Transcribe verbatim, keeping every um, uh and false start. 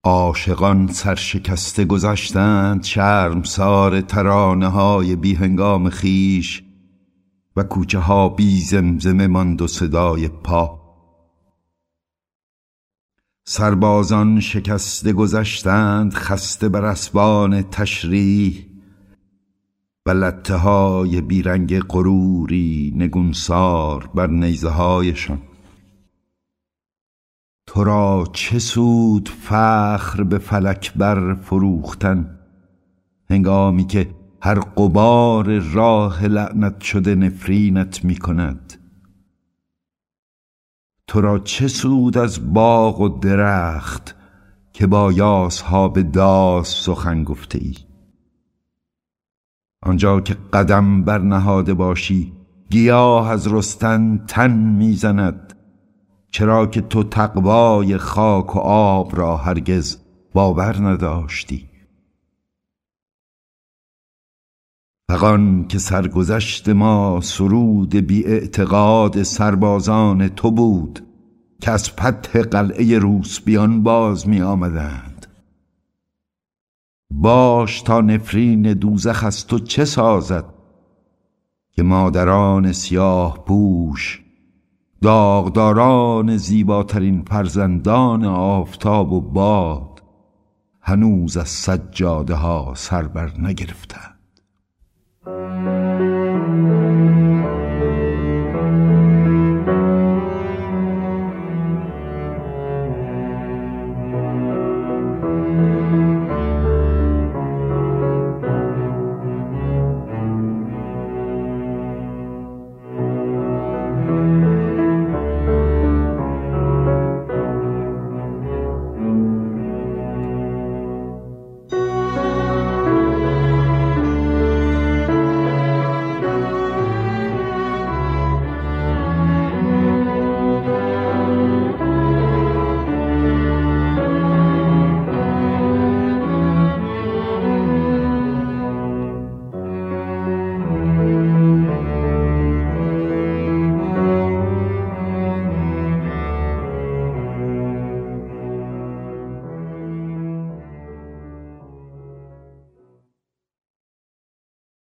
عاشقان سرشکسته گذشتند شرمسار ترانه های بی هنگام خیش و کوچه ها بی زمزمه ماند و صدای پا. سربازان شکسته گذشتند خسته بر اسبان تشریح و لته های بیرنگ غروری نگونسار بر نیزه هایشان. تو را چه سود فخر به فلک بر فروختن هنگامی که هر غبار راه لعنت شده نفرینت می کند؟ تو را چه سود از باغ و درخت که با یاس‌ها داس سخن گفته ای؟ آنجا که قدم بر نهاده باشی گیاه از رستن تن میزند، چرا که تو تقوای خاک و آب را هرگز باور نداشتی. فغان که سرگذشت ما سرود بی اعتقاد سربازان تو بود که از فتح قلعه روسپیان باز می آمدند. باش تا نفرین دوزخ از تو چه سازد که مادران سیاه پوش داغداران زیباترین فرزندان آفتاب و باد هنوز از سجاده ها سر بر نگرفتند.